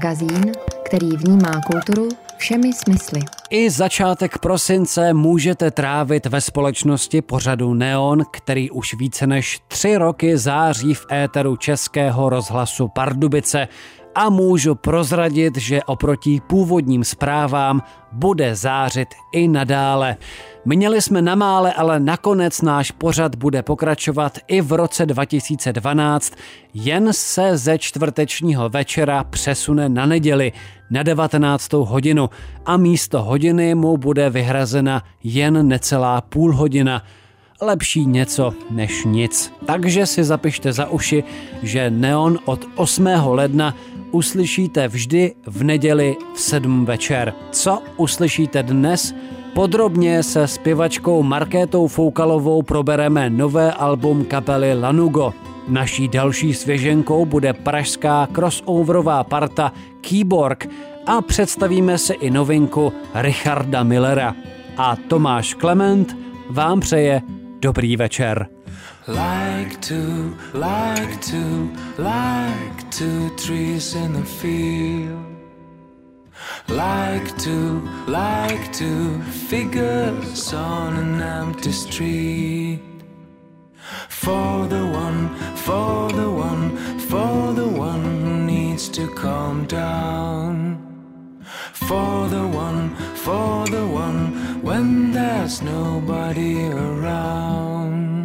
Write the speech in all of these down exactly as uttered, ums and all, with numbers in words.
Magazín, který vnímá kulturu všemi smysly. I začátek prosince můžete trávit ve společnosti pořadu Neon, který už více než tři roky září v éteru Českého rozhlasu Pardubice. A můžu prozradit, že oproti původním zprávám bude zářit i nadále. Měli jsme na mále, ale nakonec náš pořad bude pokračovat i v roce dva tisíce dvanáct, jen se ze čtvrtečního večera přesune na neděli na devatenáctou hodinu a místo hodiny mu bude vyhrazena jen necelá půl hodina. Lepší něco než nic. Takže si zapište za uši, že Neon od osmého ledna uslyšíte vždy v neděli v sedm večer. Co uslyšíte dnes? Podrobně se zpěvačkou Markétou Foukalovou probereme nové album kapely Lanugo. Naší další svěženkou bude pražská crossoverová parta Keyborg a představíme si i novinku Richarda Millera. A Tomáš Klement vám přeje dobrý večer. Like two, like two, like two trees in the field. Like two, like two figures on an empty street. For the one, for the one, for the one who needs to calm down. For the one, for the one, when there's nobody around.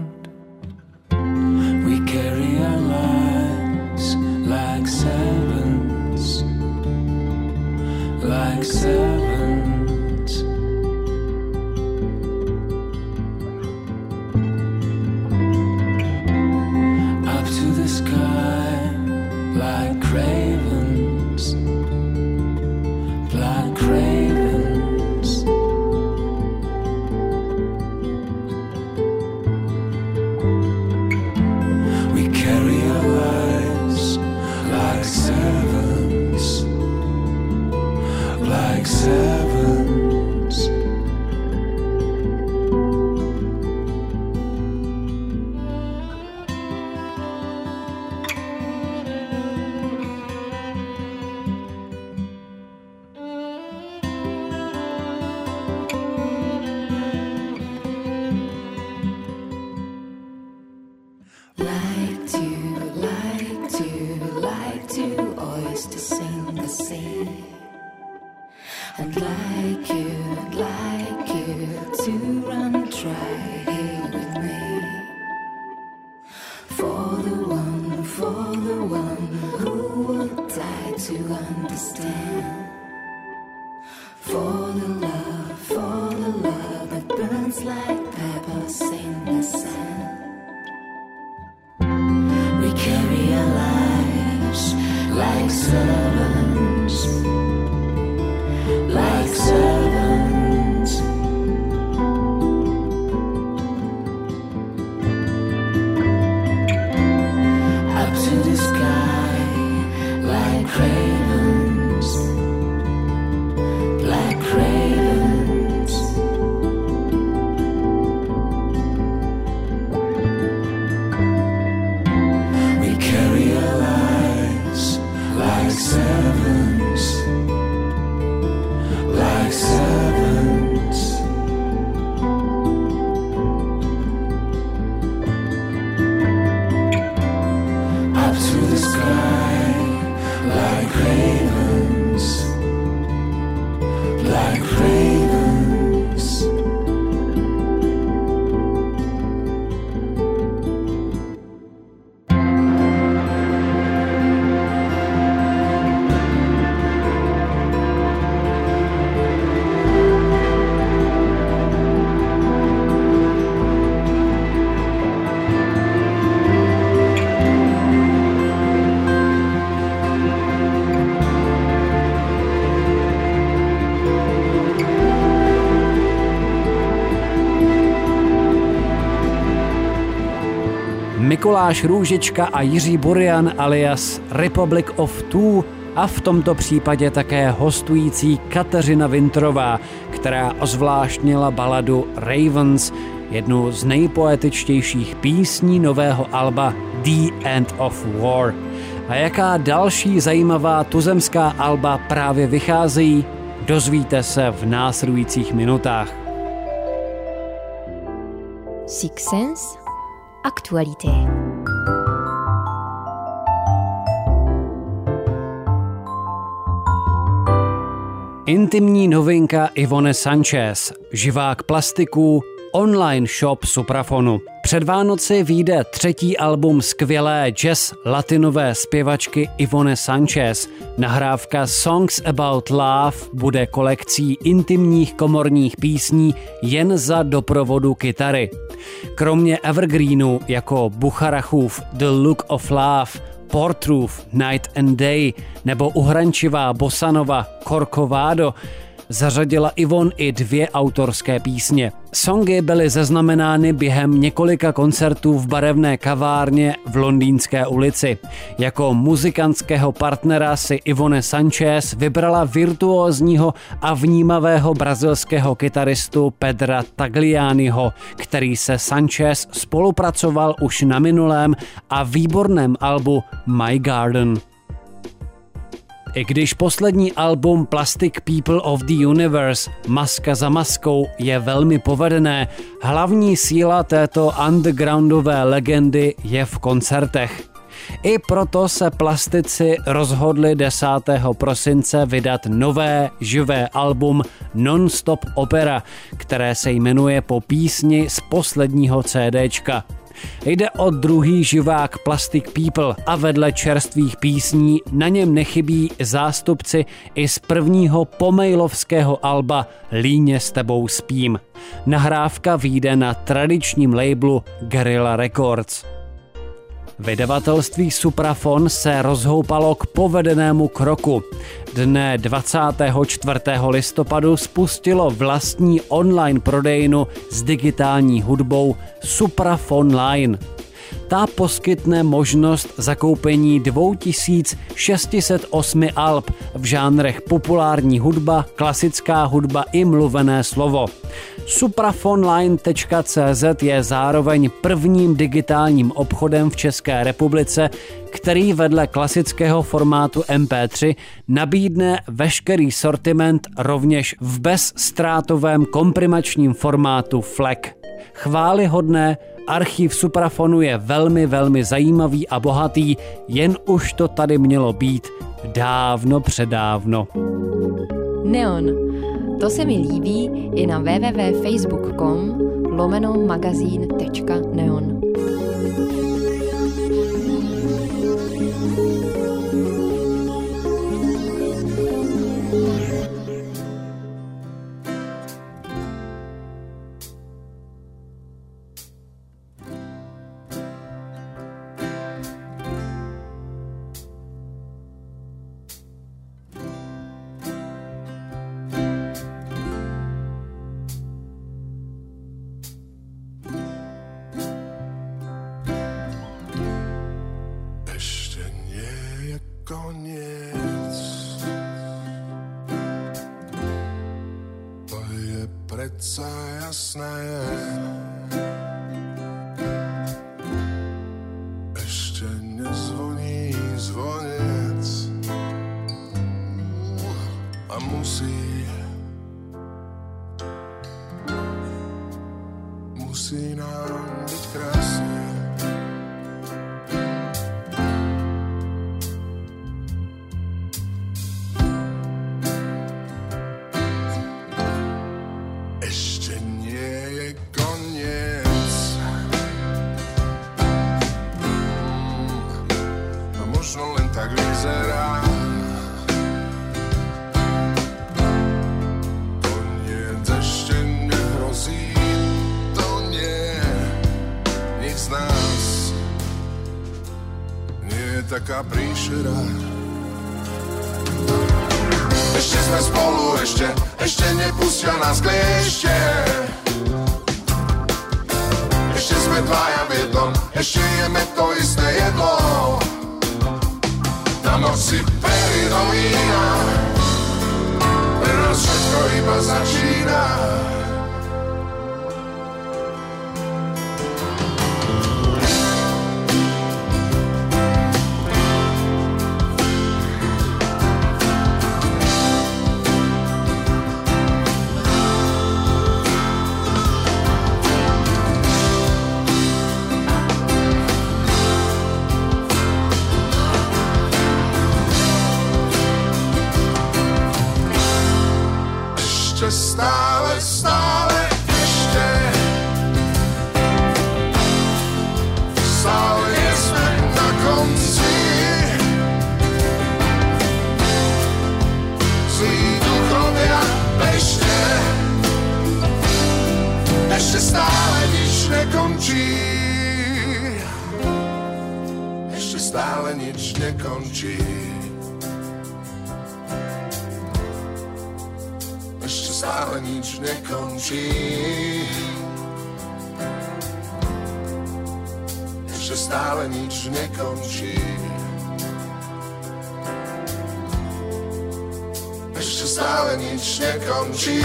We carry our lives like sevens, like sevens. Up to the sky like cravens, like cravens. We carry our lives like sevens, like sevens. Like to, like to, like to oysters in the sea. And like you, like you to run dry here with me. For the one, for the one who would die to understand. For the love, for the love that burns like peppers in the sand. We carry our lives like servants, like servants. Up to the sky like cravens, like cravens. We carry our lives like sevens, like sevens. Up to the sky like cravens, like cravens. Mikuláš Růžička a Jiří Burian alias Republic of Two a v tomto případě také hostující Kateřina Vintrová, která ozvláštnila baladu Ravens, jednu z nejpoetičtějších písní nového alba The End of War. A jaká další zajímavá tuzemská alba právě vycházejí, dozvíte se v následujících minutách. Six Sense, aktualité. Intimní novinka Yvonne Sanchez, živák plastiků, online shop Suprafonu. Před Vánoci vyjde třetí album skvělé jazz latinové zpěvačky Yvonne Sanchez. Nahrávka Songs About Love bude kolekcí intimních komorních písní jen za doprovodu kytary. Kromě evergreenů jako Bucharachův The Look of Love, Portrův Night and Day nebo uhrančivá bosanova Corcovado zařadila Yvonne i dvě autorské písně. Songy byly zaznamenány během několika koncertů v barevné kavárně v Londýnské ulici. Jako muzikantského partnera si Yvonne Sanchez vybrala virtuózního a vnímavého brazilského kytaristu Pedra Taglianiho, který se Sanchez spolupracoval už na minulém a výborném albu My Garden. I když poslední album Plastic People of the Universe, Maska za maskou, je velmi povedené, hlavní síla této undergroundové legendy je v koncertech. I proto se plastici rozhodli desátého prosince vydat nové živé album Non-Stop Opera, které se jmenuje po písni z posledního CDčka. Jde o druhý živák Plastic People a vedle čerstvých písní na něm nechybí zástupci i z prvního pomailovského alba Líně s tebou spím. Nahrávka vyjde na tradičním labelu Guerrilla Records. Vydavatelství Suprafon se rozhoupalo k povedenému kroku. Dne dvacátého čtvrtého listopadu spustilo vlastní online prodejnu s digitální hudbou Suprafon Line. Ta poskytne možnost zakoupení dvě tisíce šest set osm alb v žánrech populární hudba, klasická hudba i mluvené slovo. Suprafonline tečka cé zet je zároveň prvním digitálním obchodem v České republice, který vedle klasického formátu em pé tři nabídne veškerý sortiment rovněž v bezztrátovém komprimačním formátu F L A C. Chvályhodné, archiv Suprafonu je velmi, velmi zajímavý a bohatý, jen už to tady mělo být dávno předávno. Neon. To se mi líbí i na www.facebook.com lomeno magazín tečka neon. Koniec, to je predsa jasné. Ešte nezvoní zvonec a musí musí nám byť krásne. Taká príšera. Ešte sme spolu, ešte, ešte nepustia nás kliešte. Ešte sme dvaja v jednom, ešte jeme to isté jedlo. Na moci pery do vína, pre nás všetko iba začína. ještě stále, stále, ještě. Stále jsme na konci. Zlý duchovia, ještě. Ještě stále nič nekončí. Ještě stále nič nekončí. Ještě stále nič nekončí. Ještě stále nič nekončí. Ještě stále nič nekončí.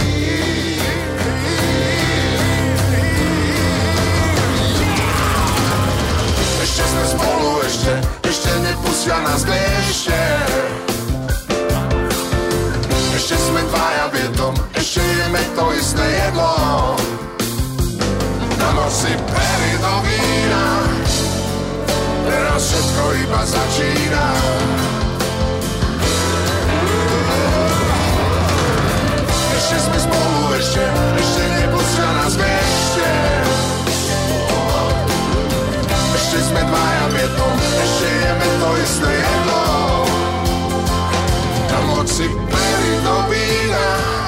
Ještě jsme spolu, ještě, ještě nepustia nás kliešte. Ešte sme dvaja v jednom, ešte jeme to isté jedlo. Na noci pery do vína, pre nás všetko iba začína. Ešte sme spolu, ešte, ešte nepustia nás kliešte. Ešte sme dvaja v jednom, ešte jeme to isté jedlo. Na noci pery do vína,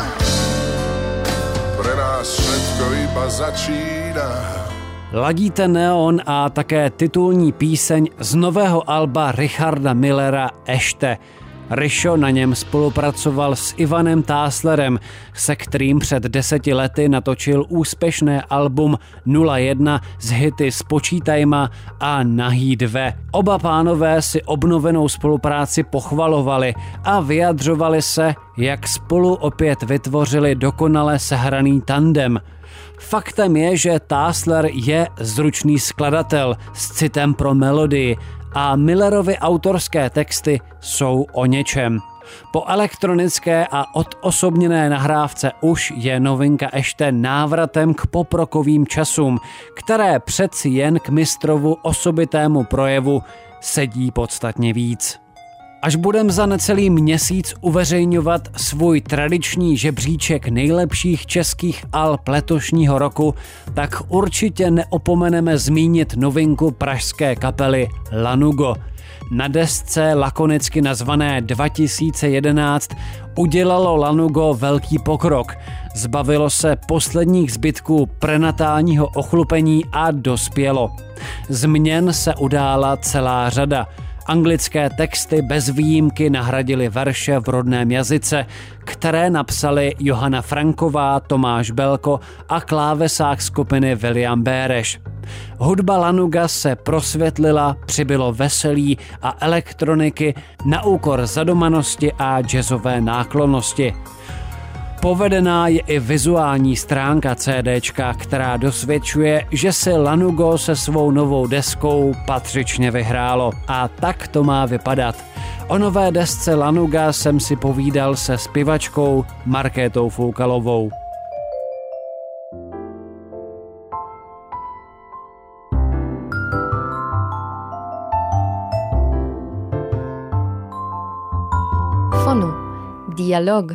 pre nás všetko iba začína. Ladíte Neon a také titulní píseň z nového alba Richarda Millera Ještě. Rišo na něm spolupracoval s Ivanem Táslerem, se kterým před deseti lety natočil úspěšné album nula jedna s hity Spočítajma a Nahý dve. Oba pánové si obnovenou spolupráci pochvalovali a vyjadřovali se, jak spolu opět vytvořili dokonale sehraný tandem. Faktem je, že Tásler je zručný skladatel s citem pro melodii a Millerovy autorské texty jsou o něčem. Po elektronické a odosobněné nahrávce už je novinka ještě návratem k poprokovým časům, které přeci jen k mistrovu osobitému projevu sedí podstatně víc. Až budem za necelý měsíc uveřejňovat svůj tradiční žebříček nejlepších českých alb letošního roku, tak určitě neopomeneme zmínit novinku pražské kapely Lanugo. Na desce lakonicky nazvané dva tisíce jedenáct udělalo Lanugo velký pokrok. Zbavilo se posledních zbytků prenatálního ochlupení a dospělo. Změn se udála celá řada. Anglické texty bez výjimky nahradily verše v rodném jazyce, které napsali Johana Franková, Tomáš Belko a klávesák skupiny William Béreš. Hudba Lanuga se prosvětlila, přibylo veselí a elektroniky na úkor zadomanosti a jazzové náklonnosti. Povedená je i vizuální stránka CDčka, která dosvědčuje, že si Lanugo se svou novou deskou patřičně vyhrálo. A tak to má vypadat. O nové desce Lanuga jsem si povídal se zpěvačkou Markétou Foukalovou. Fonu. Dialog.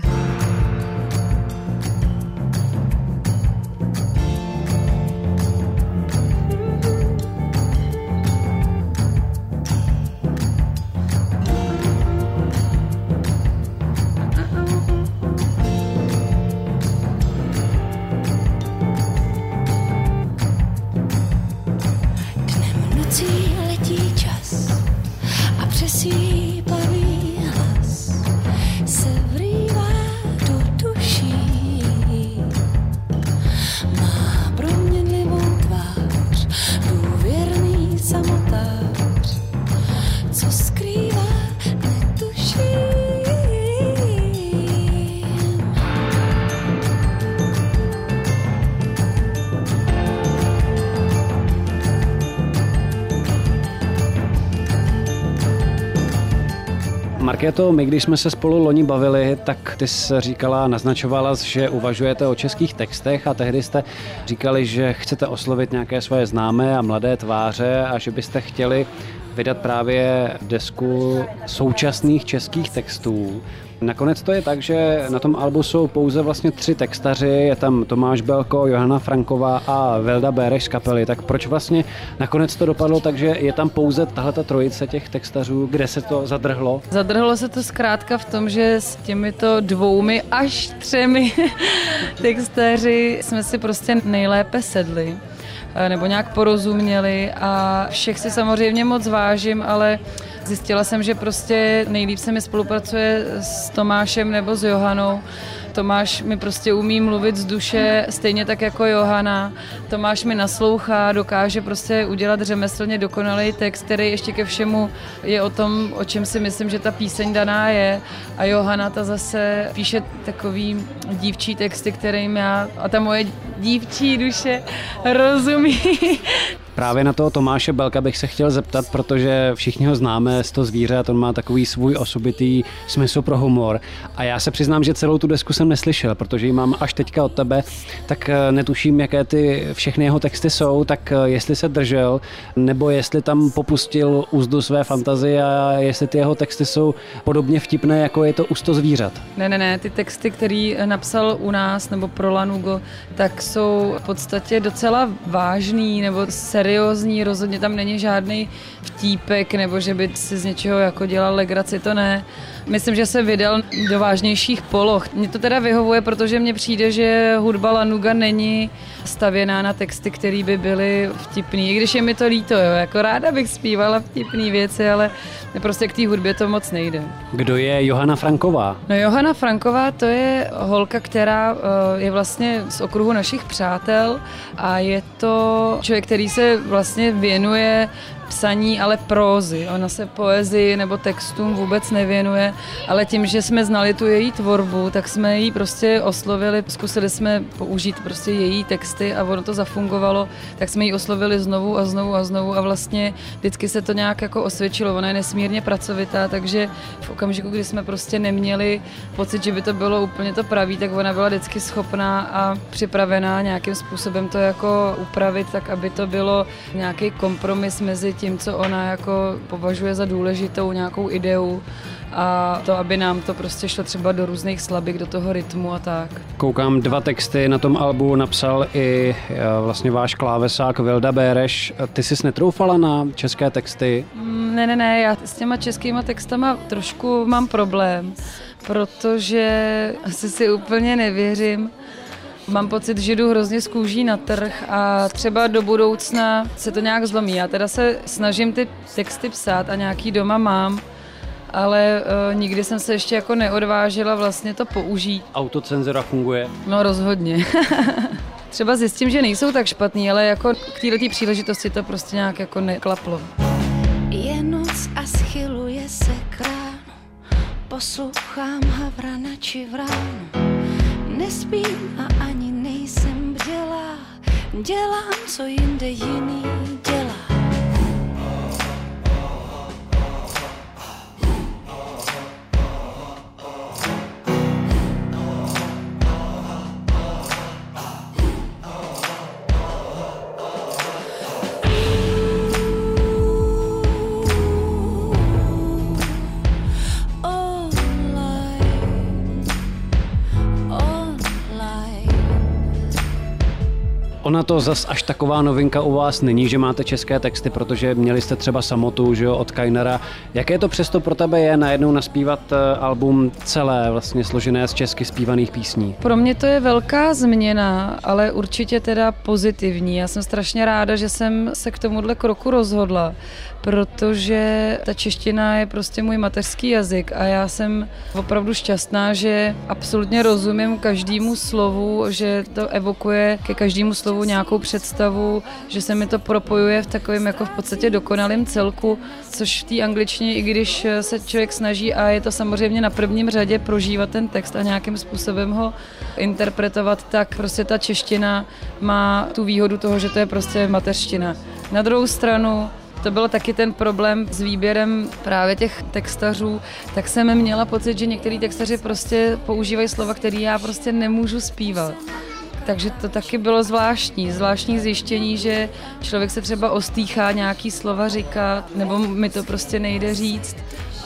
Markéto, my když jsme se spolu loni bavili, tak ty jsi říkala, naznačovala, že uvažujete o českých textech a tehdy jste říkali, že chcete oslovit nějaké svoje známé a mladé tváře a že byste chtěli vydat právě desku současných českých textů. Nakonec to je tak, že na tom albu jsou pouze vlastně tři textaři, je tam Tomáš Belko, Johana Franková a Vilda Béreš z kapely. Tak proč vlastně nakonec to dopadlo tak, že je tam pouze tahleta trojice těch textařů, kde se to zadrhlo? Zadrhlo se to zkrátka v tom, že s těmito dvoumi až třemi textaři jsme si prostě nejlépe sedli nebo nějak porozuměli a všech si samozřejmě moc vážím, ale zjistila jsem, že prostě nejlíp se mi spolupracuje s Tomášem nebo s Johanou. Tomáš mi prostě umí mluvit z duše, stejně tak jako Johana. Tomáš mi naslouchá, dokáže prostě udělat řemeslně dokonalý text, který ještě ke všemu je o tom, o čem si myslím, že ta píseň daná je. A Johana ta zase píše takový dívčí texty, kterým já a ta moje dívčí duše rozumí. Právě na toho Tomáše Belka bych se chtěl zeptat, protože všichni ho známe z toho zvířat, on má takový svůj osobitý smysl pro humor. A já se přiznám, že celou tu desku jsem neslyšel, protože ji mám až teďka od tebe, tak netuším, jaké ty všechny jeho texty jsou, tak jestli se držel, nebo jestli tam popustil úzdu své fantazie a jestli ty jeho texty jsou podobně vtipné, jako je to u sto zvířat. Ne, ne, ne, ty texty, který napsal u nás nebo pro Lanugo, tak jsou v podstatě docela vážný nebo seriózní, rozhodně tam není žádný vtípek, nebo že by si z něčeho jako dělal legraci, to ne. Myslím, že se vydal do vážnějších poloh. Mně to teda vyhovuje, protože mně přijde, že hudba Lanuga není stavěná na texty, které by byly vtipný. I když je mi to líto, jo, jako ráda bych zpívala vtipný věci, ale prostě k té hudbě to moc nejde. Kdo je Johana Franková? No Johana Franková to je holka, která je vlastně z okruhu našich přátel a je to člověk, který se vlastně věnuje psaní, ale prózy. Ona se poezii nebo textům vůbec nevěnuje, ale tím, že jsme znali tu její tvorbu, tak jsme ji prostě oslovili, zkusili jsme použít prostě její texty a ono to zafungovalo, tak jsme ji oslovili znovu a znovu a znovu a vlastně vždycky se to nějak jako osvědčilo. Ona je nesmírně pracovitá, takže v okamžiku, kdy jsme prostě neměli pocit, že by to bylo úplně to pravý, tak ona byla vždycky schopná a připravená nějakým způsobem to jako upravit, tak aby to bylo nějaký kompromis mezi tím, co ona jako považuje za důležitou nějakou ideu a to, aby nám to prostě šlo třeba do různých slabik, do toho rytmu a tak. Koukám, dva texty na tom albu napsal i vlastně váš klávesák Vilda Béreš. Ty jsi netroufala na české texty? Ne, ne, ne, já s těma českýma textama trošku mám problém, protože asi si úplně nevěřím. Mám pocit, že jdu hrozně z kůží na trh a třeba do budoucna se to nějak zlomí. Já teda se snažím ty texty psát a nějaký doma mám, ale uh, nikdy jsem se ještě jako neodvážila vlastně to použít. Autocenzura funguje? No rozhodně. Třeba zjistím, že nejsou tak špatný, ale jako k této příležitosti to prostě nějak jako neklaplo. Je noc a schyluje se k ránu, poslouchám havrana či vránu. Nespím a ani nejsem bdělá, dělám, co jinde jiný dělá. Ona to zas až taková novinka u vás není, že máte české texty, protože měli jste třeba Samotu, že jo, od Kainera. Jaké to přesto pro tebe je najednou naspívat album celé, vlastně složené z česky zpívaných písní? Pro mě to je velká změna, ale určitě teda pozitivní. Já jsem strašně ráda, že jsem se k tomuhle kroku rozhodla, protože ta čeština je prostě můj mateřský jazyk a já jsem opravdu šťastná, že absolutně rozumím každému slovu, že to evokuje ke každému slovu nějakou představu, že se mi to propojuje v takovém jako v podstatě dokonalém celku, což v té angličtině, i když se člověk snaží a je to samozřejmě na prvním řadě prožívat ten text a nějakým způsobem ho interpretovat, tak prostě ta čeština má tu výhodu toho, že to je prostě mateřština. Na druhou stranu to byl taky ten problém s výběrem právě těch textařů, tak jsem měla pocit, že některý textaři prostě používají slova, které já prostě nemůžu zpívat. Takže to taky bylo zvláštní, zvláštní zjištění, že člověk se třeba ostýchá nějaký slova říkat, nebo mi to prostě nejde říct.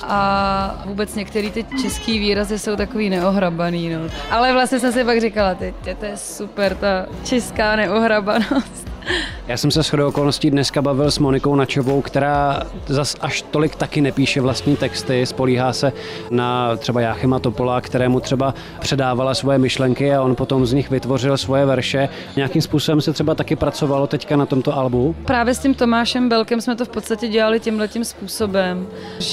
a vůbec některé ty český výrazy jsou takový neohrabaný. No. Ale vlastně jsem si pak říkala, teď to je super, ta česká neohrabanost. Já jsem se shodou okolností dneska bavil s Monikou Načovou, která zas až tolik taky nepíše vlastní texty, spolíhá se na třeba Jáchyma Topola, kterému třeba předávala svoje myšlenky a on potom z nich vytvořil svoje verše. Nějakým způsobem se třeba taky pracovalo teďka na tomto albu? Právě s tím Tomášem Belkem jsme to v podstatě dělali tímhletím způsobem,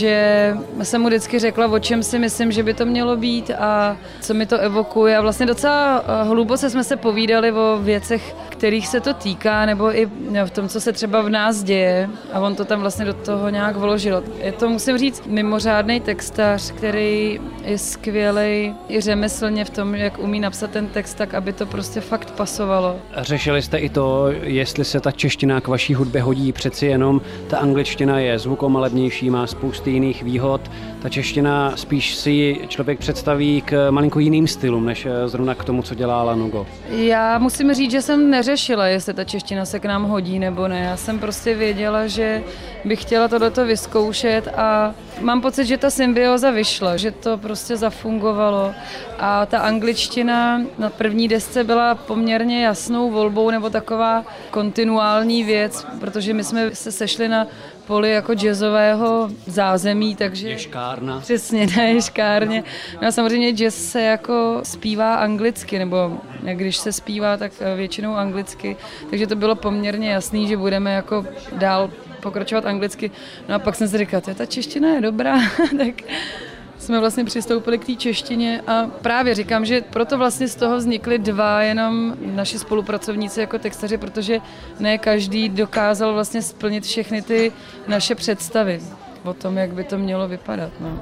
že jsem mu vždycky řekla, o čem si myslím, že by to mělo být a co mi to evokuje. A vlastně docela hluboce jsme se povídali o věcech, kterých se to týká, nebo i v tom, co se třeba v nás děje a on to tam vlastně do toho nějak vložil. Je to, musím říct, mimořádný textař, který je skvělej i řemeslně v tom, jak umí napsat ten text tak, aby to prostě fakt pasovalo. Řešili jste i to, jestli se ta čeština k vaší hudbě hodí, přeci jenom ta angličtina je zvukomalebnější, má spousty jiných výhod. Ta čeština spíš si člověk představí k malinko jiným stylům, než zrovna k tomu, co dělá Lanugo. Já musím říct, že jsem neřešila, jestli ta čeština se k nám hodí nebo ne. Já jsem prostě věděla, že bych chtěla tohleto vyzkoušet a mám pocit, že ta symbioza vyšla, že to prostě zafungovalo a ta angličtina na první desce byla poměrně jasnou volbou nebo taková kontinuální věc, protože my jsme se sešli na poli jako jazzového zázemí, takže... Ješkárna. Přesně, na ješkárně. No a samozřejmě jazz se jako zpívá anglicky, nebo když se zpívá, tak většinou anglicky, takže to bylo poměrně jasný, že budeme jako dál pokračovat anglicky. No a pak jsem si říkala, ta čeština je dobrá, tak jsme vlastně přistoupili k té češtině a právě říkám, že proto vlastně z toho vznikly dva jenom naši spolupracovníci jako textaři, protože ne každý dokázal vlastně splnit všechny ty naše představy o tom, jak by to mělo vypadat. No.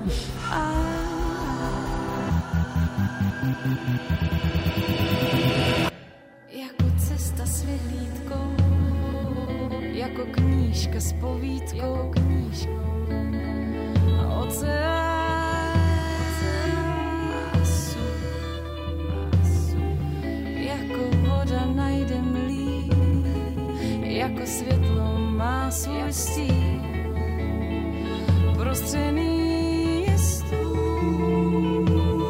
Jako cesta s vyhlídkou, jako knížka s povídkou, jako knížka a oceán. Jako světlo má svůj stín, prostřený je stůl.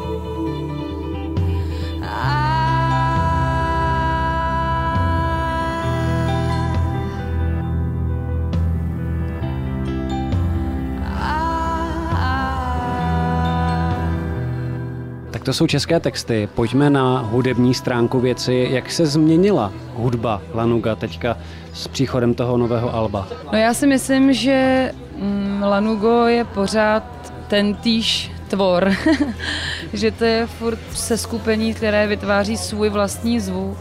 Tak to jsou české texty. Pojďme na hudební stránku věci. Jak se změnila hudba Lanuga teďka s příchodem toho nového alba? No já si myslím, že mm, Lanugo je pořád tentýž tvor. Že to je furt seskupení, které vytváří svůj vlastní zvuk.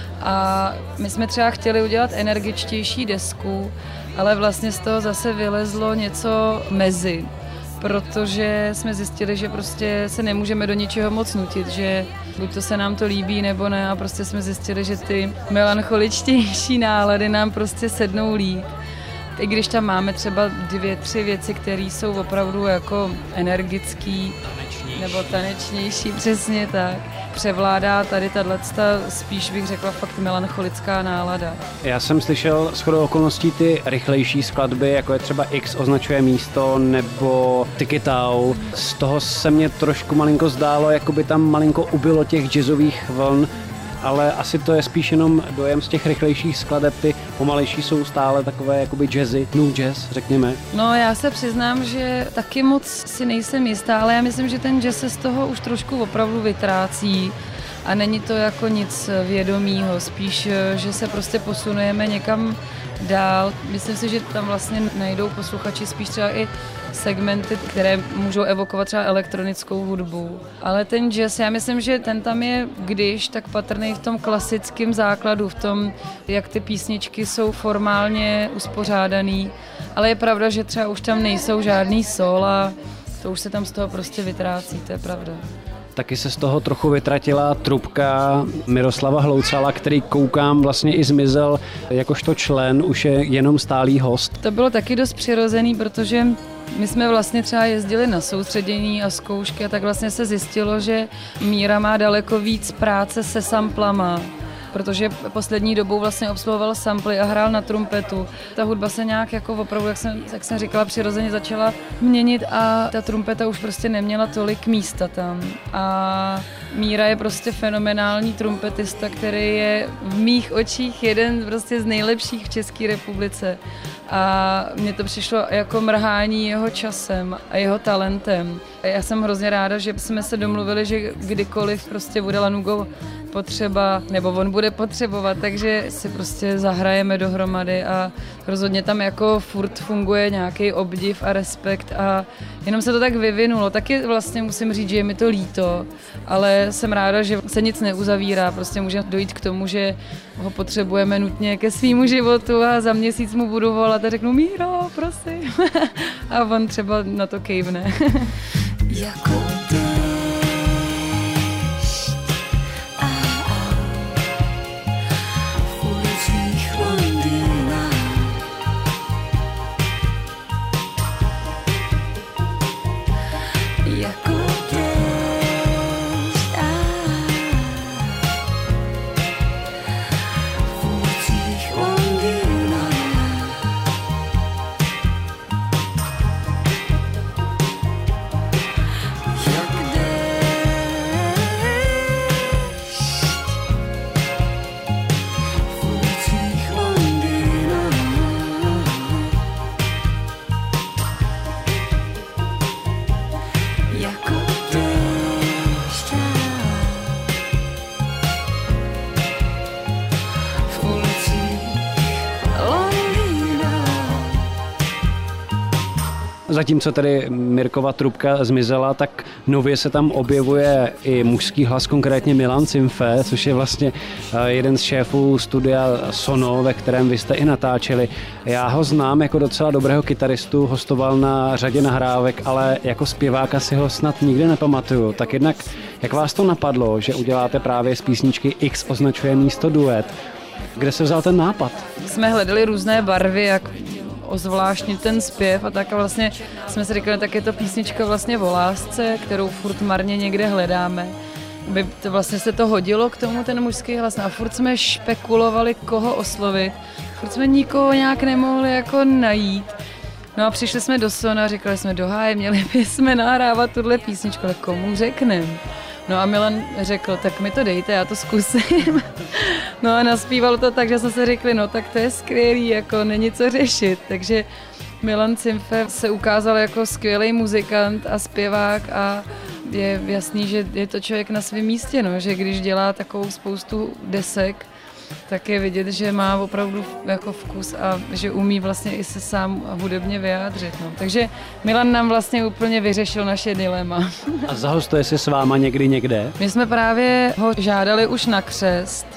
A my jsme třeba chtěli udělat energičtější desku, ale vlastně z toho zase vylezlo něco mezi. Protože jsme zjistili, že prostě se nemůžeme do ničeho moc nutit, že buď to se nám to líbí nebo ne a prostě jsme zjistili, že ty melancholičtější nálady nám prostě sednou líp. I když tam máme třeba dvě, tři věci, které jsou opravdu jako energický nebo tanečnější, přesně tak. Převládá tady tato spíš bych řekla fakt melancholická nálada. Já jsem slyšel shodou okolností ty rychlejší skladby, jako je třeba X označuje místo nebo Tiki Tau. Z toho se mě trošku malinko zdálo, jako by tam malinko ubylo těch jazzových vln, ale asi to je spíš jenom dojem z těch rychlejších skladeb, ty pomalejší jsou stále takové jakoby jazzy, new jazz, řekněme. No já se přiznám, že taky moc si nejsem jistá, ale já myslím, že ten jazz se z toho už trošku opravdu vytrácí a není to jako nic vědomího, spíš, že se prostě posunujeme někam dál. Myslím si, že tam vlastně najdou posluchači spíš třeba i segmenty, které můžou evokovat třeba elektronickou hudbu. Ale ten jazz, já myslím, že ten tam je, když, tak patrný v tom klasickém základu, v tom, jak ty písničky jsou formálně uspořádaný. Ale je pravda, že třeba už tam nejsou žádný sóla, to už se tam z toho prostě vytrácí, to je pravda. Taky se z toho trochu vytratila trubka Miroslava Hloucala, který koukám vlastně i zmizel jakožto člen, už je jenom stálý host. To bylo taky dost přirozený, protože my jsme vlastně třeba jezdili na soustředění a zkoušky a tak vlastně se zjistilo, že Míra má daleko víc práce se samplama protože poslední dobou vlastně obsluhoval samply a hrál na trumpetu. Ta hudba se nějak jako opravdu, jak jsem, jak jsem říkala, přirozeně začala měnit a ta trumpeta už prostě neměla tolik místa tam. A Míra je prostě fenomenální trumpetista, který je v mých očích jeden prostě z nejlepších v České republice. A mně to přišlo jako mrhání jeho časem a jeho talentem. A já jsem hrozně ráda, že jsme se domluvili, že kdykoliv prostě bude Lanugo potřeba, nebo on bude potřebovat, takže si prostě zahrajeme dohromady a rozhodně tam jako furt funguje nějaký obdiv a respekt a jenom se to tak vyvinulo. Taky vlastně musím říct, že je mi to líto, ale jsem ráda, že se nic neuzavírá, prostě může dojít k tomu, že ho potřebujeme nutně ke svýmu životu a za měsíc mu budu volat a řeknu Míro, prosím. A on třeba na to kejvne. Jako Zatímco tedy Mirkova trubka zmizela, tak nově se tam objevuje i mužský hlas, konkrétně Milan Cimfe, což je vlastně jeden z šéfů studia Sono, ve kterém vy jste i natáčeli. Já ho znám jako docela dobrého kytaristu, hostoval na řadě nahrávek, ale jako zpěváka si ho snad nikdy nepamatuju. Tak jednak, jak vás to napadlo, že uděláte právě z písničky X označuje místo duet? Kde se vzal ten nápad? Jsme hledali různé barvy, jak ozvláštnit ten zpěv a tak a vlastně jsme si řekli, tak je to písnička vlastně o lásce, kterou furt marně někde hledáme. By to vlastně se to hodilo k tomu ten mužský hlas a furt jsme špekulovali, koho oslovit. Furt jsme nikoho nějak nemohli jako najít. No a přišli jsme do Sona, říkali jsme do háje, měli bychom nahrávat tuhle písničku, ale komu řekneme? No a Milan řekl, tak mi to dejte, já to zkusím. No a naspívalo to tak, že jsme si řekli, no tak to je skvělý, jako není co řešit. Takže Milan Cimfe se ukázal jako skvělý muzikant a zpěvák a je jasný, že je to člověk na svém místě, no, že když dělá takovou spoustu desek, tak je vidět, že má opravdu jako vkus a že umí vlastně i se sám hudebně vyjádřit. No. Takže Milan nám vlastně úplně vyřešil naše dilema. A zahostuje si s váma někdy někde? My jsme právě ho žádali už na křest,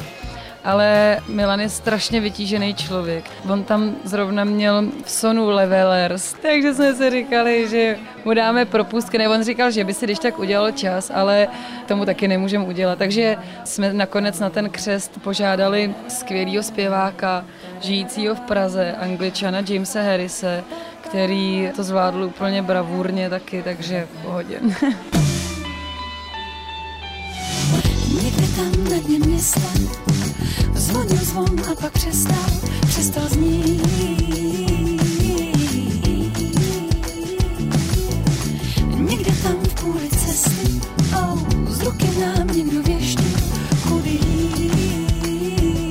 ale Milan je strašně vytížený člověk. On tam zrovna měl v Sonu Levelers, takže jsme si říkali, že mu dáme propustky. Ne, on říkal, že by si když tak udělal čas, ale tomu taky nemůžeme udělat. Takže jsme nakonec na ten křest požádali skvělýho zpěváka, žijícího v Praze, Angličana Jamese Harrise, který to zvládl úplně bravurně taky, takže v pohodě. Někde tam na dně města zvonil zvon a pak přestal, přestal znít. Někde tam v půli cesty, oh, z ruky nám někdo věštil, kudy jít.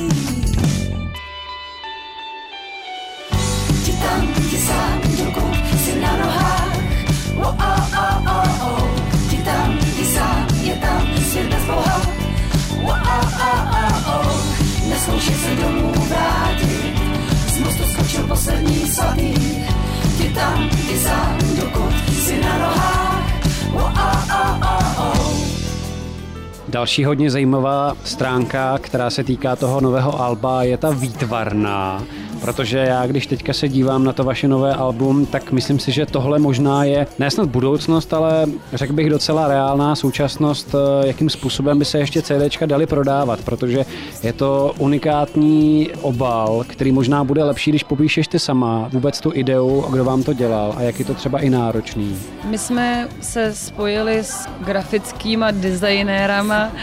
Ti tam, ti sám, dokud jsi na nohách, oh, oh, oh, oh, oh. Ti tam, ti sám, je tam svět bez Boha. Oh, oh, oh, oh. Neskoušej se domů vrátit, z mostu skočil poslední svatý. Ti tam, ti sám, dokud jsi na nohách. Oh, oh, oh, oh. Další hodně zajímavá stránka, která se týká toho nového alba, je ta výtvarná. Protože já, když teďka se dívám na to vaše nové album, tak myslím si, že tohle možná je ne snad budoucnost, ale řekl bych docela reálná současnost, jakým způsobem by se ještě CDčka dali prodávat, protože je to unikátní obal, který možná bude lepší, když popíšeš ty sama vůbec tu ideu, kdo vám to dělal a jak je to třeba i náročný. My jsme se spojili s grafickýma designérama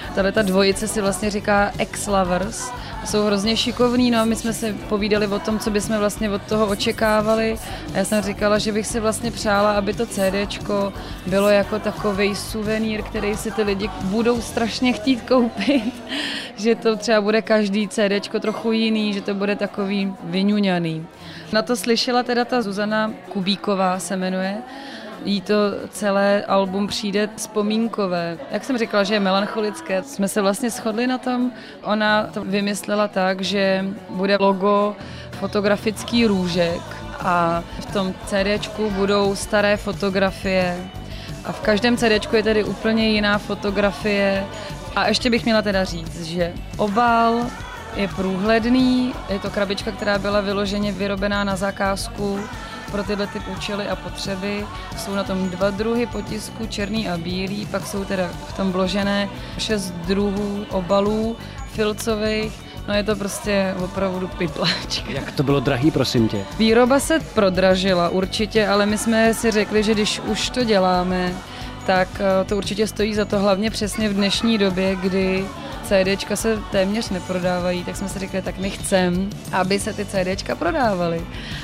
Tahle ta dvojice si vlastně říká ex-lovers. Jsou hrozně šikovní, no a my jsme si povídali o tom, co bychom vlastně od toho očekávali. A já jsem říkala, že bych si vlastně přála, aby to CDčko bylo jako takovej suvenýr, který si ty lidi budou strašně chtít koupit. Že to třeba bude každý CDčko trochu jiný, že to bude takový vyňuňaný. Na to slyšela teda ta Zuzana Kubíková se jmenuje. Jí to celé album přijde vzpomínkové. Jak jsem říkala, že je melancholické, jsme se vlastně shodli na tom. Ona to vymyslela tak, že bude logo fotografický růžek a v tom CDčku budou staré fotografie a v každém CDčku je tedy úplně jiná fotografie. A ještě bych měla teda říct, že obal je průhledný, je to krabička, která byla vyloženě vyrobená na zakázku pro tyhle ty účely a potřeby. Jsou na tom dva druhy potisku, černý a bílý, pak jsou teda v tom vložené šest druhů obalů filcových. No je to prostě opravdu pytláčka. Jak to bylo drahý, prosím tě? Výroba se prodražila určitě, ale my jsme si řekli, že když už to děláme, tak to určitě stojí za to, hlavně přesně v dnešní době, kdy CDčka se téměř neprodávají, tak jsme si řekli, tak my chceme, aby se ty CDčka prodávaly.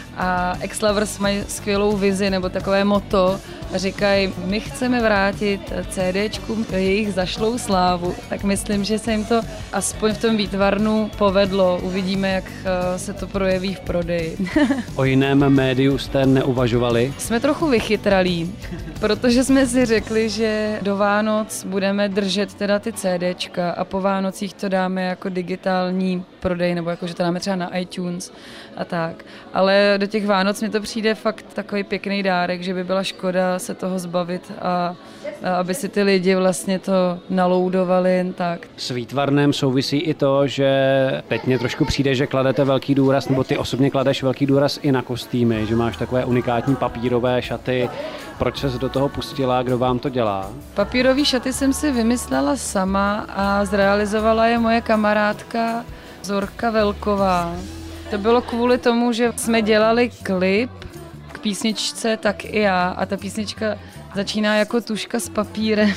A ex-lovers mají skvělou vizi nebo takové motto a říkají, my chceme vrátit CDčkům jejich zašlou slávu. Tak myslím, že se jim to aspoň v tom výtvarnu povedlo. Uvidíme, jak se to projeví v prodeji. O jiném médiu jste neuvažovali? Jsme trochu vychytralí, protože jsme si řekli, že do Vánoc budeme držet teda ty CDčka a po Vánocích to dáme jako digitální prodej, nebo jako, že to dáme třeba na iTunes a tak. Ale do těch Vánoc mi to přijde fakt takový pěkný dárek, že by byla škoda se toho zbavit a, a aby si ty lidi vlastně to naloudovali jen tak. S výtvarnem souvisí i to, že teď mně trošku přijde, že kladete velký důraz, nebo ty osobně kladeš velký důraz i na kostýmy, že máš takové unikátní papírové šaty. Proč ses do toho pustila, kdo vám to dělá? Papírové šaty jsem si vymyslela sama a zrealizovala je moje kamarádka Zorka Velková. To bylo kvůli tomu, že jsme dělali klip k písničce Tak i já a ta písnička začíná jako tužka s papírem.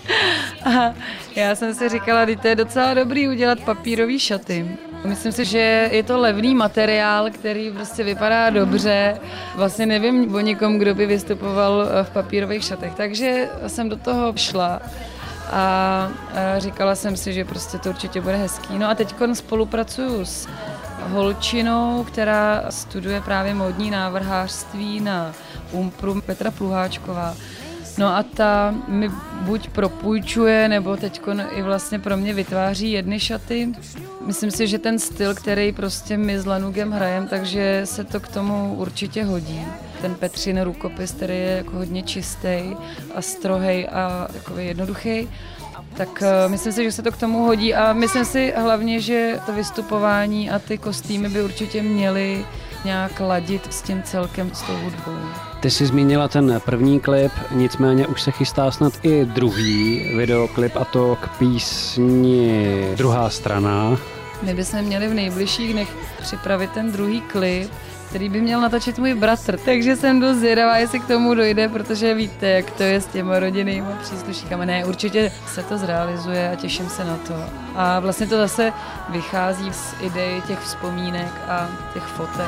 A já jsem si říkala, že to je docela dobrý udělat papírový šaty. Myslím si, že je to levný materiál, který prostě vypadá dobře. Vlastně nevím o nikom, kdo by vystupoval v papírových šatech, takže jsem do toho šla. A říkala jsem si, že prostě to určitě bude hezký. No a teď spolupracuju s holčinou, která studuje právě módní návrhářství na Umpru, Petra Pluháčková. No a ta mi buď propůjčuje, nebo teď i vlastně pro mě vytváří jedny šaty. Myslím si, že ten styl, který prostě my s Lanugem hrajeme, takže se to k tomu určitě hodí. Ten Petřin rukopis, který je jako hodně čistý a strohej a takový jednoduchý. Tak uh, myslím si, že se to k tomu hodí a myslím si hlavně, že to vystupování a ty kostýmy by určitě měly nějak ladit s tím celkem, s tou hudbou. Ty jsi zmínila ten první klip, nicméně už se chystá snad i druhý videoklip, a to k písni Druhá strana. My bychom měli v nejbližších dnech připravit ten druhý klip, který by měl natočit můj bratr. Takže jsem dost zvědavá, jestli k tomu dojde, protože víte, jak to je s těma rodinnými příslušníkama. Ne, určitě se to zrealizuje a těším se na to. A vlastně to zase vychází z idei těch vzpomínek a těch fotek.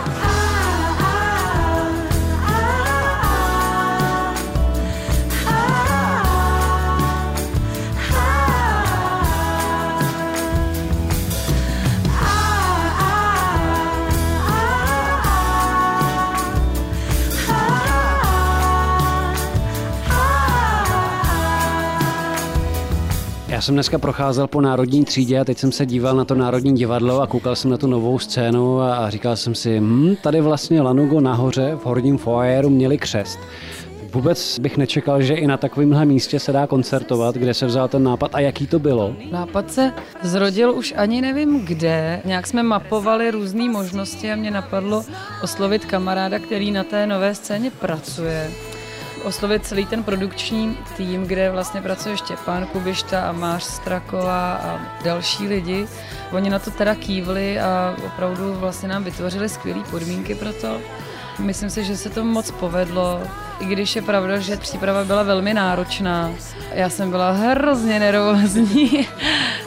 Já jsem dneska procházel po Národní třídě a teď jsem se díval na to Národní divadlo a koukal jsem na tu novou scénu a, a říkal jsem si, hm, tady vlastně Lanugo nahoře v horním foajéru měli křest. Vůbec bych nečekal, že i na takovémhle místě se dá koncertovat, kde se vzal ten nápad a jaký to bylo. Nápad se zrodil už ani nevím kde. Nějak jsme mapovali různé možnosti a mě napadlo oslovit kamaráda, který na té nové scéně pracuje. Oslovit celý ten produkční tým, kde vlastně pracuje Štěpán Kubišta a Mář Straková a další lidi. Oni na to teda kývli a opravdu vlastně nám vytvořili skvělé podmínky pro to. Myslím si, že se to moc povedlo, i když je pravda, že příprava byla velmi náročná. Já jsem byla hrozně nervózní,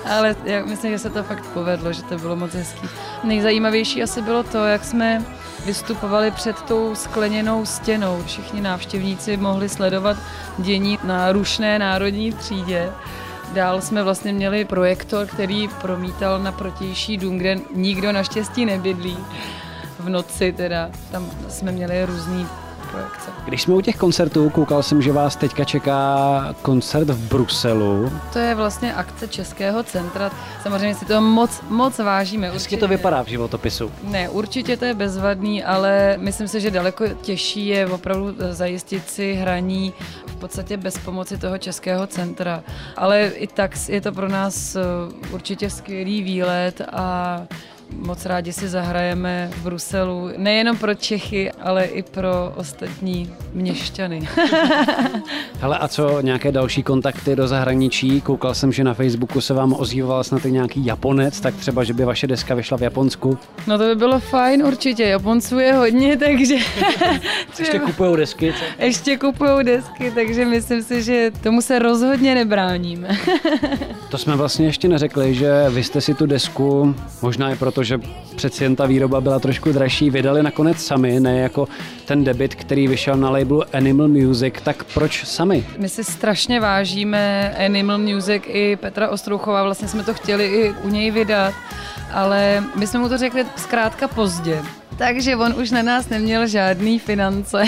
Ale já myslím, že se to fakt povedlo, že to bylo moc hezký. Nejzajímavější asi bylo to, jak jsme vystupovali před tou skleněnou stěnou. Všichni návštěvníci mohli sledovat dění na Rušné národní třídě. Dál jsme vlastně měli projektor, který promítal na protější dům, kde nikdo naštěstí nebydlí. V noci teda, tam jsme měli různý projekce. Když jsme u těch koncertů, koukal jsem, že vás teďka čeká koncert v Bruselu. To je vlastně akce Českého centra. Samozřejmě si to moc, moc vážíme. Hezky to vypadá v životopisu. Ne, určitě to je bezvadný, ale myslím si, že daleko těžší je opravdu zajistit si hraní v podstatě bez pomoci toho Českého centra. Ale i tak je to pro nás určitě skvělý výlet a moc rádi si zahrajeme v Bruselu, nejenom pro Čechy, ale i pro ostatní měšťany. Hele, a co nějaké další kontakty do zahraničí? Koukal jsem, že na Facebooku se vám ozýval snad i nějaký Japonec, tak třeba, že by vaše deska vyšla v Japonsku. No to by bylo fajn určitě, Japonců je hodně, takže... Ještě kupujou desky. Co? Ještě kupujou desky, takže myslím si, že tomu se rozhodně nebráníme. To jsme vlastně ještě neřekli, že vy jste si tu desku, možná i proto, že přeci jen ta výroba byla trošku dražší, vydali nakonec sami, ne jako ten debut, který vyšel na labelu Animal Music, tak proč sami? My si strašně vážíme Animal Music i Petra Ostrouchova, vlastně jsme to chtěli i u něj vydat, ale my jsme mu to řekli zkrátka pozdě. Takže on už na nás neměl žádný finance.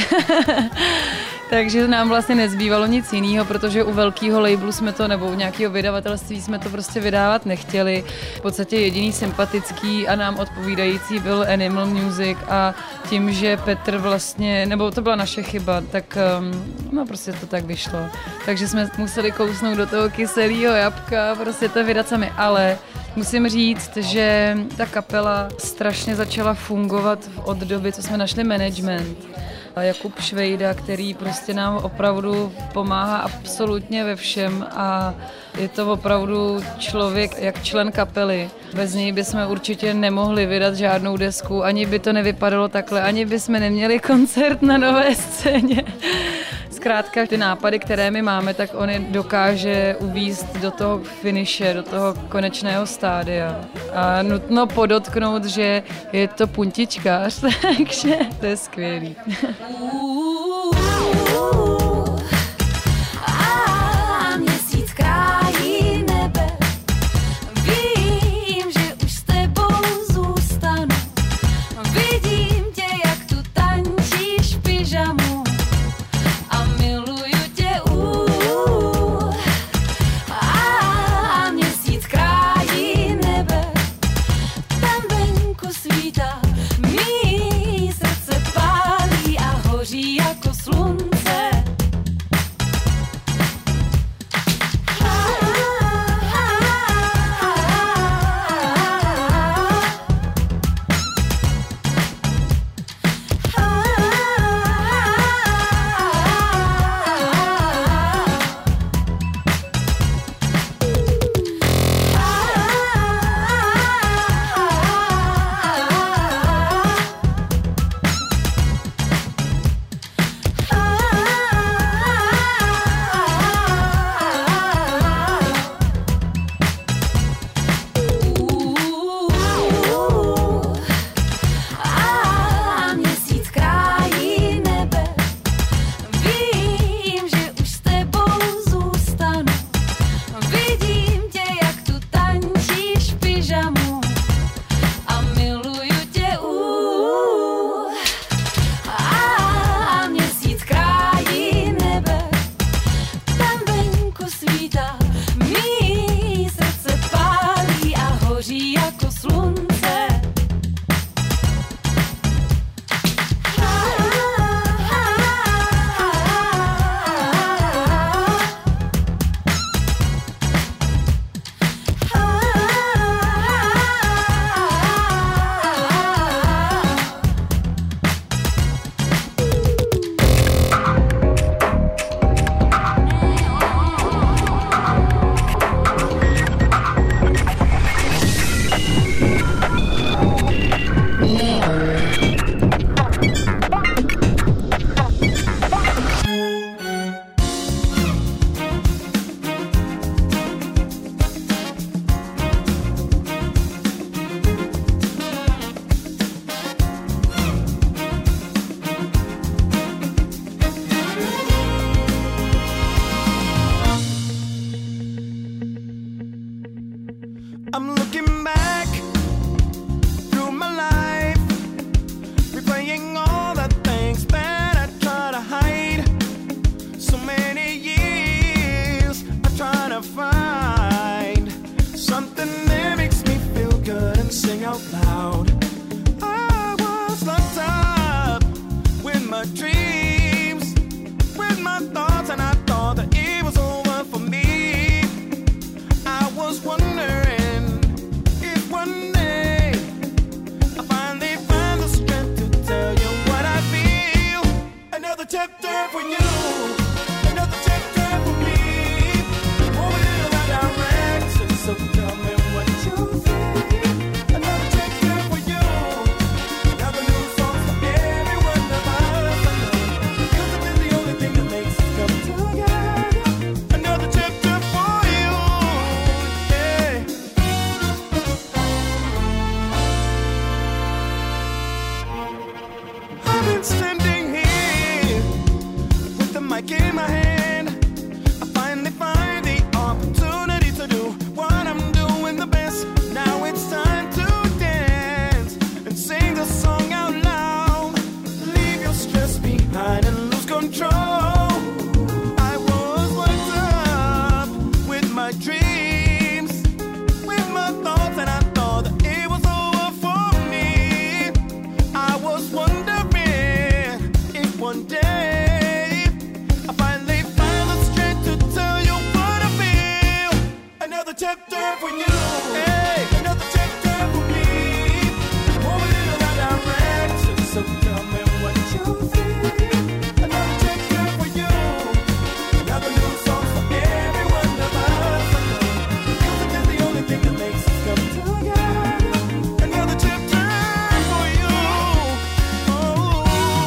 Takže nám vlastně nezbývalo nic jiného, protože u velkého labelu jsme to, nebo u nějakého vydavatelství jsme to prostě vydávat nechtěli. V podstatě jediný sympatický a nám odpovídající byl Animal Music a tím, že Petr vlastně, nebo to byla naše chyba, tak no prostě to tak vyšlo. Takže jsme museli kousnout do toho kyselého jabka, prostě to vydat sami, ale musím říct, že ta kapela strašně začala fungovat od doby, co jsme našli management. Jakub Švejda, který prostě nám opravdu pomáhá absolutně ve všem a je to opravdu člověk jak člen kapely. Bez něj bychom určitě nemohli vydat žádnou desku, ani by to nevypadalo takhle, ani bychom neměli koncert na Nové scéně. Zkrátka ty nápady, které my máme, tak on je dokáže uvést do toho finiše, do toho konečného stádia. A nutno podotknout, že je to puntičkář, takže to je skvělý. Svítá, mý srdce pálí a hoří I'm looking back through my life, replaying all the things that I try to hide. So many years I try to find something that makes me feel good and sing out loud. I was locked up with my dreams, with my thoughts, and I thought that it was over for me. I was wondering if one day I finally find the strength to tell you what I feel. Another chapter for you, another chapter for me, moving in the right direction. So tell me what you think. Another chapter for you, another new song for every one of us. I know music is the only thing that makes us come together. Another chapter for you, yeah. I've been standing here with the mic in my hand. I finally find the opportunity to do what I'm doing the best. Now it's time to dance and sing the song out loud. Leave your stress behind and lose control. I was locked up with my dreams, with my thoughts, and I thought that it was over for me. I was wondering if one day I finally find the strength to tell you what I feel. Another chapter for you, hey, another chapter for me, moving in the right direction. So tell me what you think. Another chapter for you, another new song for every one of us. I know music is the only thing that makes us come together. Another chapter for you. Oh.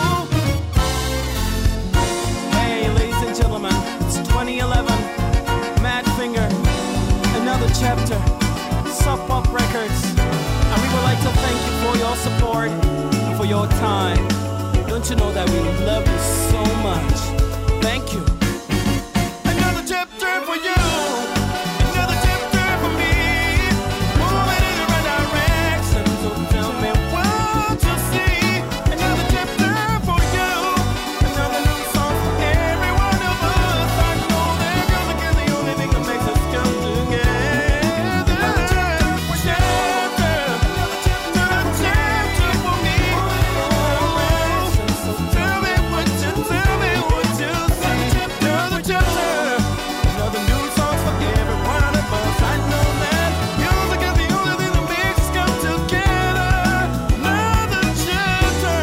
Hey, ladies and gentlemen, it's twenty eleven. Mad Finger, another chapter. Sub Pop Records, and we would like to thank you for your support and for your time. Don't you know that we love you so much? Thank you. Another chapter for you, another chapter for me, moving in the right direction. So tell me what you see. Another chapter for you, another new song for every one of us. I know that music is the only thing that makes us come together. Another chapter for chapter, another chapter for me. So tell me what you, tell me what you see. Another chapter, another new song for every one of us. I know that music is the only thing that makes us come together. Another chapter.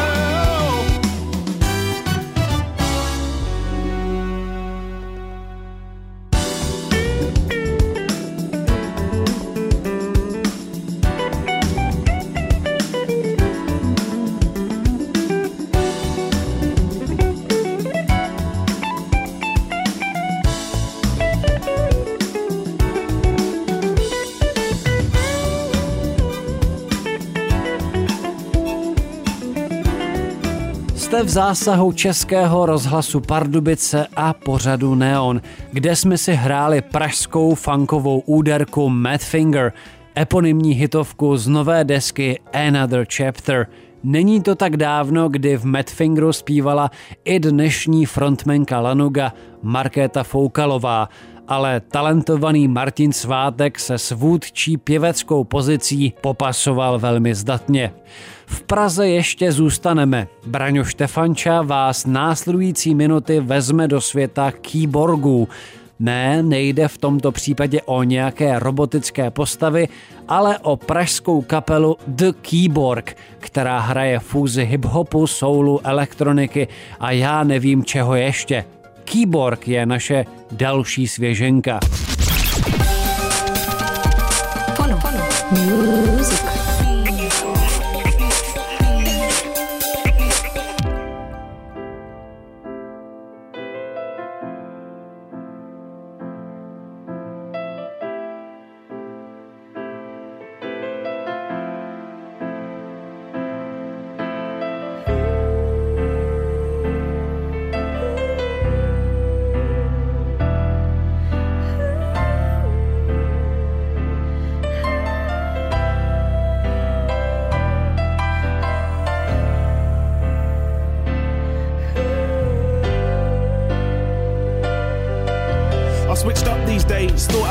Jste v zásahu Českého rozhlasu Pardubice a pořadu Neon, kde jsme si hráli pražskou funkovou úderku Mad Finger, eponymní hitovku z nové desky Another Chapter. Není to tak dávno, kdy v Mad Fingeru zpívala i dnešní frontmanka Lanuga Markéta Foukalová, ale talentovaný Martin Svátek se s vůdčí pěveckou pozicí popasoval velmi zdatně. V Praze ještě zůstaneme. Braňo Štefanča vás následující minuty vezme do světa keyboardů. Ne, nejde v tomto případě o nějaké robotické postavy, ale o pražskou kapelu The Keyborg, která hraje fúzi hip-hopu, soulu, elektroniky a já nevím čeho ještě. Keyborg je naše další svěženka. Fono. Music.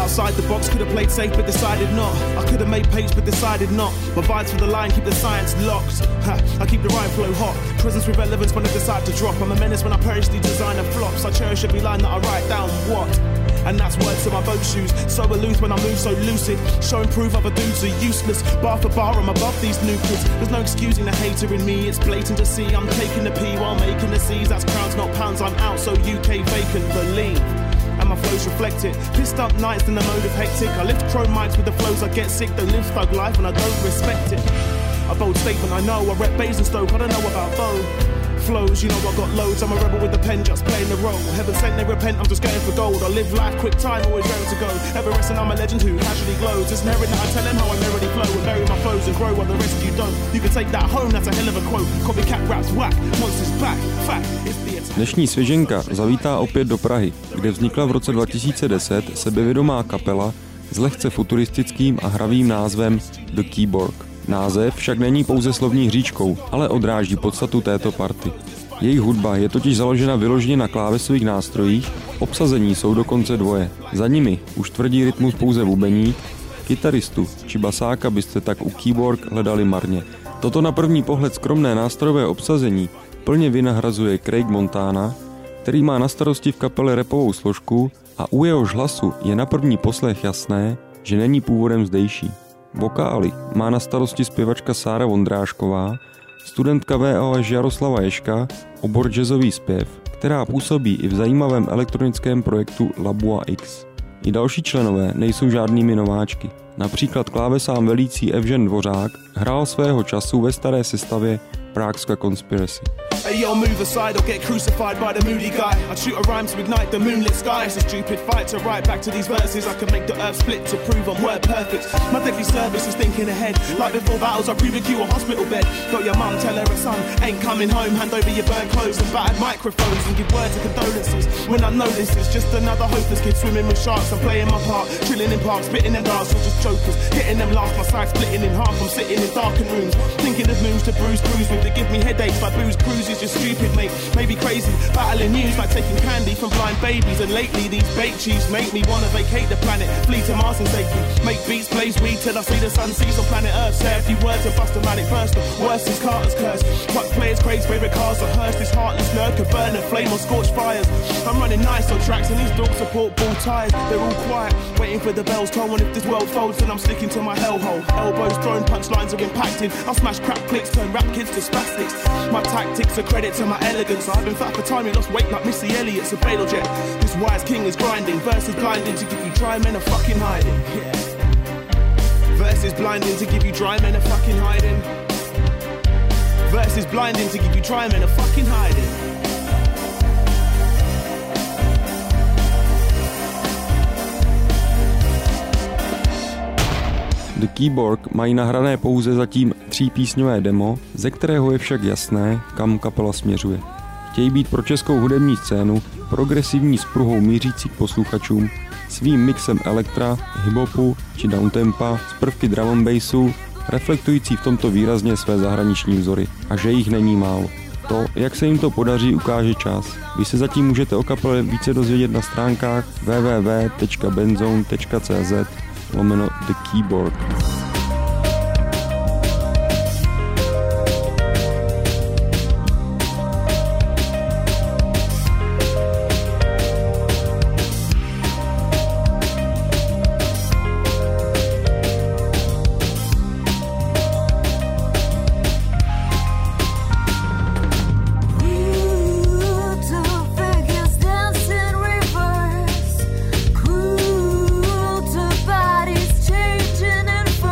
outside the box, could have played safe but decided not. I could have made pace but decided not. My vibes for the line, keep the science locked. Ha, I keep the rhyme flow hot. Presence with relevance when I decide to drop. I'm a menace when I perish the designer flops. I cherish every line that I write down. What? And that's words to my boat shoes. So aloof when I move so lucid. Show and prove other dudes are useless. Bar for bar, I'm above these new kids. There's no excusing the hater in me. It's blatant to see I'm taking the P while making the C's. That's crowns, not pounds. I'm out, so U K vacant, believe. And my flows reflect it. Pissed up nights in the mode of hectic. I lift chrome mics with the flows, I get sick. Don't live thug life and I don't respect it. A bold statement, I know. I rep Basingstoke, I don't know about Bow. Flows, you know I got loads. I'm a rebel with the pen, just playing the role. Heaven sent, they repent, I'm just going for gold. I live life, quick time, always ready to go. Ever resting, I'm a legend who casually glows. It's inherent that I tell them how I merrily flow and bury my flows and grow while the rest of you don't. You can take that home, that's a hell of a quote. Copycat raps whack, monsters back. Fact, it's the attack. Dnešní svěženka zavítá opět do Prahy, kde vznikla v roce dva tisíce deset sebevědomá kapela s lehce futuristickým a hravým názvem The Keyboard. Název však není pouze slovní hříčkou, ale odráží podstatu této party. Jejich hudba je totiž založena vyloženě na klávesových nástrojích, obsazení jsou dokonce dvoje. Za nimi už tvrdí rytmus pouze bubeník, kytaristu či basáka byste tak u Keyboard hledali marně. Toto na první pohled skromné nástrojové obsazení plně vynahrazuje Craig Montana, který má na starosti v kapele rapovou složku a u jehož hlasu je na první poslech jasné, že není původem zdejší. Vokály má na starosti zpěvačka Sára Vondrášková, studentka V O Š Jaroslava Ješka, obor jazzový zpěv, která působí i v zajímavém elektronickém projektu Labua X. I další členové nejsou žádnými nováčky. Například klávesám velící Evžen Dvořák hrál svého času ve staré sestavě Prague's Conspiracy. Hey yo, move aside or get crucified by the moody guy. I'd shoot a rhyme to ignite the moonlit sky. It's a stupid fight to write back to these verses. I can make the earth split to prove I'm word perfect. My deadly service is thinking ahead. Like before battles, I preview you a hospital bed. Got your mum, tell her her son ain't coming home. Hand over your burnt clothes and battered microphones and give words of condolences. When I know this is just another hopeless kid swimming with sharks. I'm playing my part, chilling in parks, spitting them darts, all just jokers. Hitting them laughs, my side splitting in half. I'm sitting in darkened rooms, thinking of moves to bruise cruise with. They give me headaches by booze cruises. You're stupid, mate, maybe crazy. Battling news like taking candy from blind babies. And lately these baked cheese make me wanna vacate the planet, flee to Mars and safety. Make beats, blaze weed till I see the sun sees on planet Earth. Say a few words and bust a manic burst. Worse is Carter's curse. Fuck players, craze, favorite cars are hers. This heartless nerd could burn a flame or scorch fires. I'm running nice on tracks and these dogs support bull tires. They're all quiet, waiting for the bells toll. And if this world folds, then I'm sticking to my hellhole. Elbows thrown, punchlines are impacting. I'll smash crap clicks, turn rap kids to spastics. My tactics are credit to my elegance. I've been fat for time, he lost weight like Missy Elliott's a Badal jet. This wise king is grinding, verses blinding to give you dry men a fucking hiding. Yeah. Verses blinding to give you dry men a fucking hiding. Verses blinding to give you dry men a fucking hiding. The Keyboard mají nahrané pouze zatím třípísňové demo, ze kterého je však jasné, kam kapela směřuje. Chtějí být pro českou hudební scénu progresivní spruhou mířící k posluchačům svým mixem elektra, hiphopu či downtempa s prvky drum and bassu, reflektující v tomto výrazně své zahraniční vzory. A že jich není málo. To, jak se jim to podaří, ukáže čas. Vy se zatím můžete o kapele více dozvědět na stránkách w w w tečka benzone tečka c z lomeno The Keyboard. Cruel to bodies changing and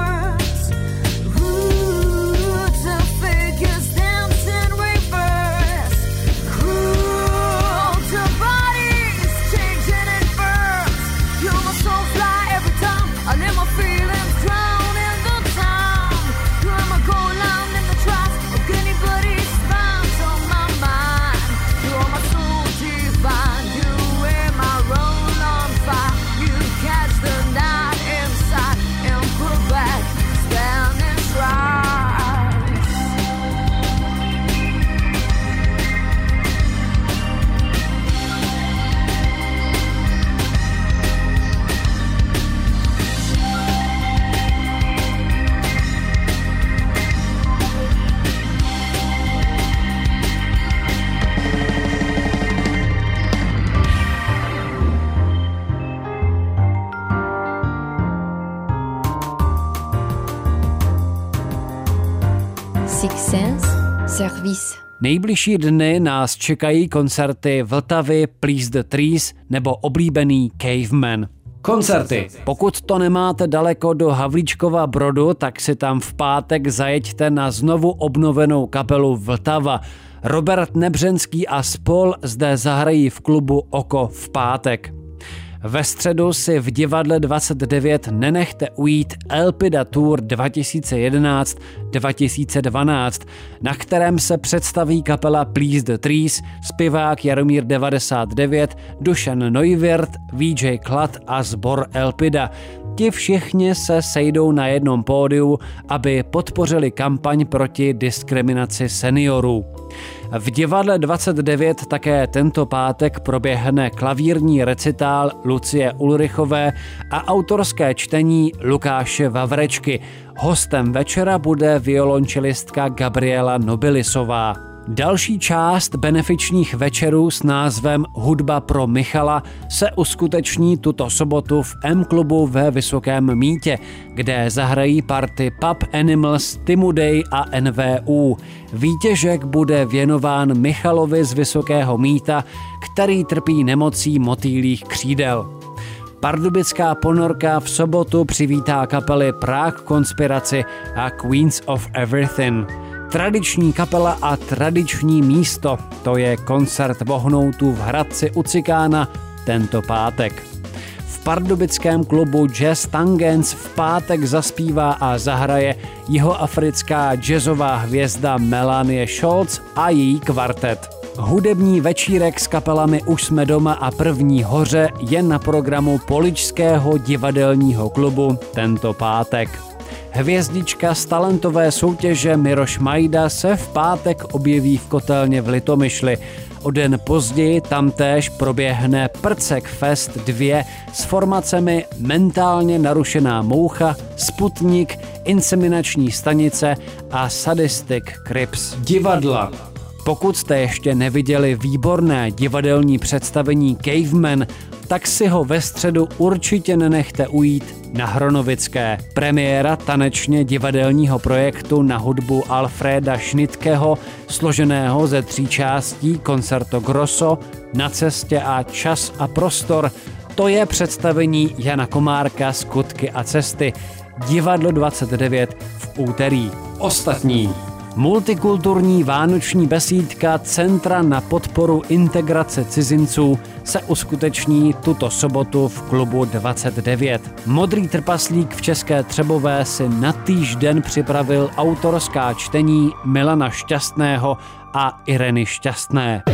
Six Sense Service. Nejbližší dny nás čekají koncerty Vltavy, Please the Trees nebo oblíbený Caveman. Koncerty. Pokud to nemáte daleko do Havlíčkova Brodu, tak si tam v pátek zajeďte na znovu obnovenou kapelu Vltava. Robert Nebřenský a spol zde zahrají v klubu Oko v pátek. Ve středu si v divadle dvacet devět nenechte ujít Elpida Tour dva tisíce jedenáct dva tisíce dvanáct, na kterém se představí kapela Please the Trees, zpěvák Jaromír devadesát devět, Dušan Neuwirth, V J Klad a sbor Elpida. Ti všichni se sejdou na jednom pódiu, aby podpořili kampaň proti diskriminaci seniorů. V divadle dvacet devět také tento pátek proběhne klavírní recitál Lucie Ulrichové a autorské čtení Lukáše Vavrečky. Hostem večera bude violončelistka Gabriela Nobilisová. Další část benefičních večerů s názvem Hudba pro Michala se uskuteční tuto sobotu v M-klubu ve Vysokém Mýtě, kde zahrají party Pub Animals, Timu Day a N V U. Výtěžek bude věnován Michalovi z Vysokého Mýta, který trpí nemocí motýlích křídel. Pardubická ponorka v sobotu přivítá kapely Prague Konspiraci a Queens of Everything. Tradiční kapela a tradiční místo, to je koncert Vohnoutů v Hradci u Cikána tento pátek. V pardubickém klubu Jazz Tangens v pátek zaspívá a zahraje jihoafrická jazzová hvězda Melanie Scholz a její kvartet. Hudební večírek s kapelami Už jsme doma a První hoře je na programu Poličského divadelního klubu tento pátek. Hvězdička z talentové soutěže Miroš Majda se v pátek objeví v Kotelně v Litomyšli. O den později tamtéž proběhne Prcek Fest dva s formacemi Mentálně narušená moucha, Sputnik, Inseminační stanice a Sadistic Crips. Divadla. Pokud jste ještě neviděli výborné divadelní představení Caveman, tak si ho ve středu určitě nenechte ujít na Hronovické. Premiéra tanečně divadelního projektu na hudbu Alfreda Schnittkeho, složeného ze tří částí Concerto Grosso, Na cestě a Čas a prostor, to je představení Jana Komárka Skutky a cesty. Divadlo dvacet devět v úterý. Ostatní. Multikulturní vánoční besídka Centra na podporu integrace cizinců se uskuteční tuto sobotu v klubu dvacet devět. Modrý trpaslík v České Třebové si na týžden připravil autorská čtení Milana Šťastného a Ireny Šťastné.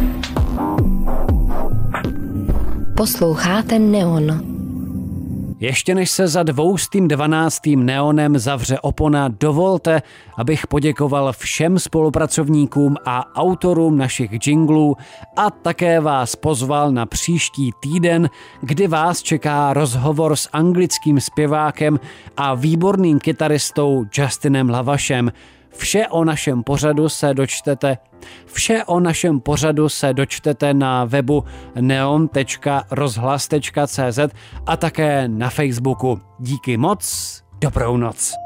Posloucháte Neon. Ještě než se za dvoustým dvanáctým neonem zavře opona, dovolte, abych poděkoval všem spolupracovníkům a autorům našich jinglů a také vás pozval na příští týden, kdy vás čeká rozhovor s anglickým zpěvákem a výborným kytaristou Justinem Lavašem. Vše o našem pořadu se dočtete Vše o našem pořadu se dočtete na webu neon tečka rozhlas tečka cé zet a také na Facebooku. Díky moc, dobrou noc.